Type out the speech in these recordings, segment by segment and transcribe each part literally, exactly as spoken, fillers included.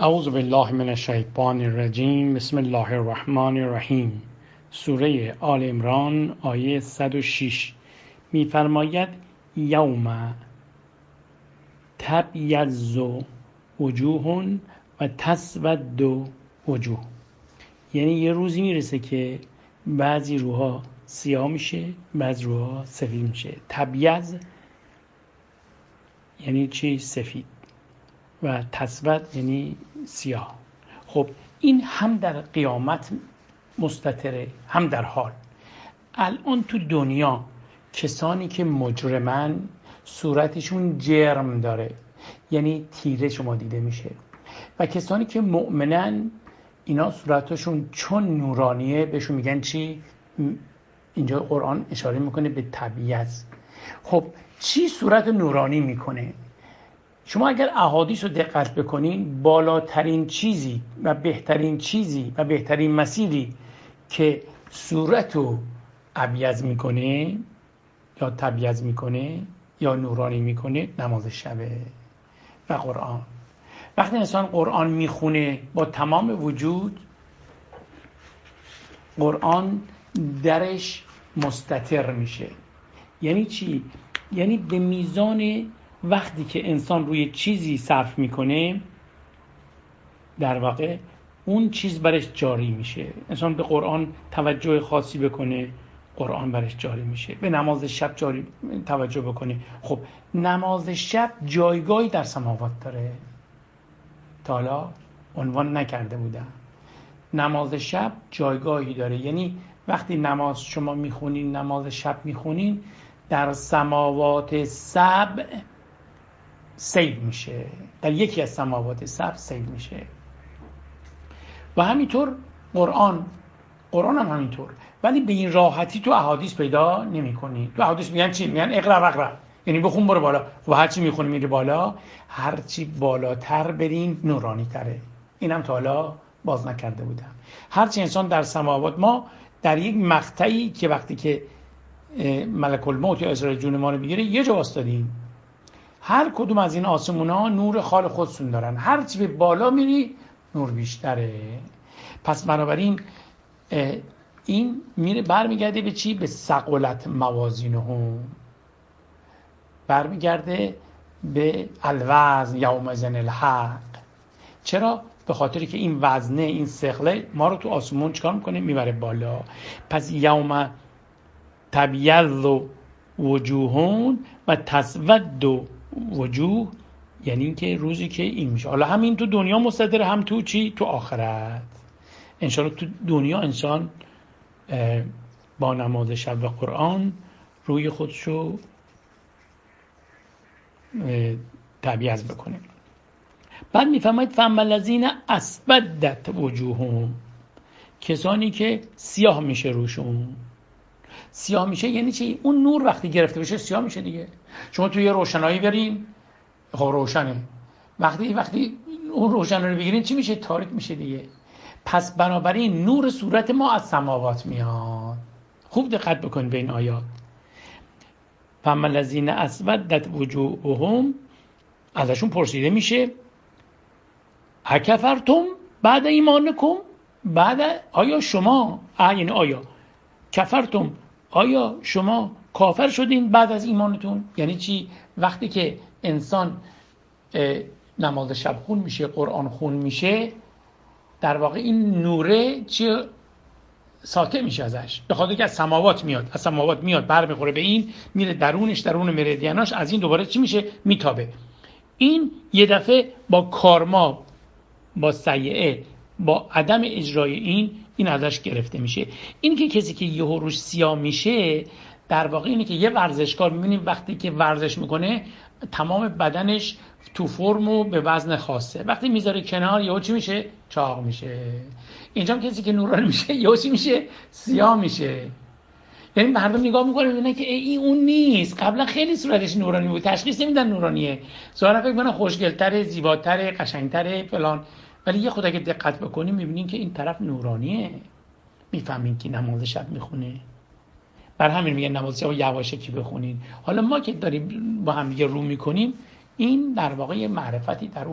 اعوذ بالله من الشیطان الرجیم. بسم الله الرحمن الرحیم. سوره آل عمران آیه صد و شش می‌فرماید یوم تبیض وجوه و تسود وجوه، یعنی یه روزی میرسه که بعضی روها سیاه میشه، بعضی روها سفید میشه. تبیض یعنی چی؟ سفید. و تسود یعنی سیاه. خب این هم در قیامت مستتره، هم در حال. الان تو دنیا کسانی که مجرمن صورتشون جرم داره، یعنی تیره شما دیده میشه، و کسانی که مؤمنن اینا صورتشون چون نورانیه بهشون میگن چی؟ اینجا قرآن اشاره میکنه به تبیض. خب چی صورت نورانی میکنه؟ شما اگر احادیث رو دقت بکنین، بالاترین چیزی و بهترین چیزی و بهترین مسیری که صورت رو ابیض میکنه یا تبیض میکنه یا نورانی میکنه نماز شبه و قرآن. وقتی انسان قرآن میخونه با تمام وجود، قرآن درش مستتر میشه. یعنی چی؟ یعنی به میزان وقتی که انسان روی چیزی صرف میکنه، در واقع اون چیز برش جاری میشه. انسان به قرآن توجه خاصی بکنه، قرآن برش جاری میشه. به نماز شب جاری توجه بکنه. خب نماز شب جایگاهی در سماوات داره، تا حالا عنوان نکرده بودم. نماز شب جایگاهی داره، یعنی وقتی نماز شما میخونین، نماز شب میخونین، در سماوات سبع سید میشه، در یکی از سماوات سبع سید میشه. و همینطور قرآن قرآن هم همینطور، ولی به این راحتی تو احادیث پیدا نمی کنی. تو احادیث میگن چی؟ میگن اقرا و اقرا، یعنی بخون برو بالا. و هرچی میخونی میری بالا، هرچی بالاتر برین نورانی تره. اینم تا حالا باز نکرده بودم. هرچی انسان در سماوات، ما در یک مقطعی که وقتی که ملک الموت یا اسرائیل جون ما رو بگیره یه جا واسطادیم. هر کدوم از این آسمونا نور خال خودشون دارن، هر چی به بالا میری نور بیشتره. پس بنابراین این میره برمیگرده به چی؟ به ثقلت موازینهم، برمیگرده به الوزن یومئذ الحق. چرا؟ به خاطری که این وزنه، این ثقله ما رو تو آسمون چکار میکنه؟ میبره بالا. پس یوم تبیض وجوه و تسود وجوه، یعنی این که روزی که این میشه. حالا همین تو دنیا مستدره، هم تو چی؟ تو آخرت. انشاءالله تو دنیا انسان با نماز شب و قرآن روی خودشو تبیض بکنه. بعد میفرماید فاما الذین اسودت وجوههم، کسانی که سیاه میشه روشون. سیاه میشه یعنی چی؟ اون نور وقتی گرفته بشه سیاه میشه دیگه. شما توی روشنایی برین، خب روشنه. وقتی وقتی اون روشن رو بگیرین چی میشه؟ تاریک میشه دیگه. پس بنابراین نور صورت ما از سماوات میاد. خوب دقت بکنید به این آیات. فاما الذین اسودت وجوههم، ازشون پرسیده میشه اکفرتم بعد ایمانکم، بعد آیا شما اه یعنی آیا کفرتم، آیا شما کافر شدین بعد از ایمانتون؟ یعنی چی؟ وقتی که انسان نماز شب خون میشه، قرآن خون میشه، در واقع این نوره چی؟ ساطع میشه ازش، به خاطر که از سماوات میاد، از سماوات میاد بر میخوره به این، میره درونش، درون مریدیاناش، از این دوباره چی میشه؟ میتابه. این یه دفعه با کارما، با سیئه، با عدم اجرای این این ازش گرفته میشه. این که کسی که یهو روش سیاه میشه، در واقع اینه که یه ورزشکار میبینیم وقتی که ورزش میکنه تمام بدنش تو فرم و به وزن خاصه، وقتی میذاره کنار یهو چی میشه؟ چاق میشه. اینجا کسی که نورانی میشه یهو چی میشه؟ سیاه میشه. یعنی مردم نگاه میکنه میبینن که این اون نیست، قبلا خیلی صورتش نورانی بود، تشخیص نمیدن نورانیه، ظاهرا فکر کنن خوشگل‌تره، زیباتره، قشنگ‌تره فلان، ولی یه خود اگه دقت بکنیم میبینین که این طرف نورانیه. میفهمین که نماز شب میخونه. بر همین میگن نماز شب یواشکی بخونین. حالا ما که داریم با هم دیگه رو میکنیم، این در واقع یه معرفتی در اون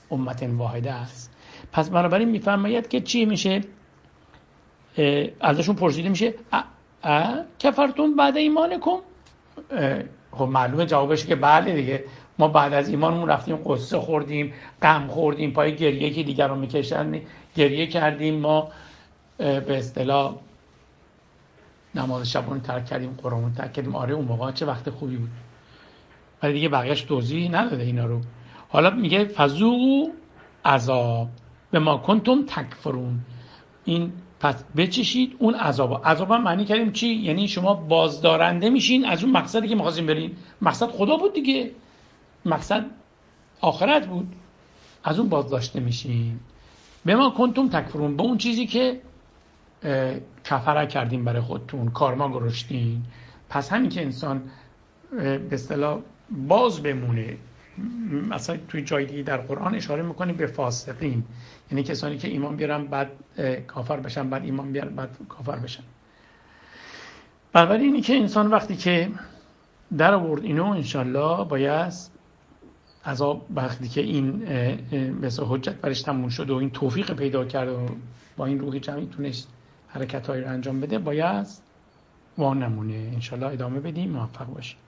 امت واحده است. پس بنابراین میفرماید که چی میشه؟ ازشون پرسیده میشه کفرتون بعد ایمانکم؟ خب معلومه جوابش که بله دیگه، ما بعد از ایمانمون رفتیم قصه خوردیم، غم خوردیم، پای گریه که دیگر رو میکشن گریه کردیم، ما به اصطلاح نماز شبانه ترک کردیم، قرآن ترک کردیم. آره اون موقع چه وقت خوبی بود. ولی دیگه بقیه‌اش توضیح نداده اینا رو. حالا میگه فذوقوا عذاب بما کنتم تکفرون. این پس بچشید اون عذاب. عذاب هم معنی کردیم چی؟ یعنی شما بازدارنده میشین از اون مقصدی که می‌خواستین برین. مقصد خدا بود دیگه، مقصد آخرت بود، از اون بازداشته میشین. بما کنتم تکفرون، به اون چیزی که کفره کردین برای خودتون، کارما گراشتین. پس همین که انسان به اصطلاح باز بمونه، مثلا توی جای دیگه در قرآن اشاره میکنه به فاسقین، یعنی کسانی که ایمان بیارن بعد کافر بشن، بعد ایمان بیارن بعد کافر بشن. بنابراین اینی که انسان وقتی که در آورد اینو، انشالله باید عذاب وقتی که این مثل حجت برش تموم شد و این توفیق پیدا کرد و با این روح جمعی تونست حرکت‌هایی رو انجام بده، باید وانمونه. انشالله ادامه بدیم، موفق باشیم.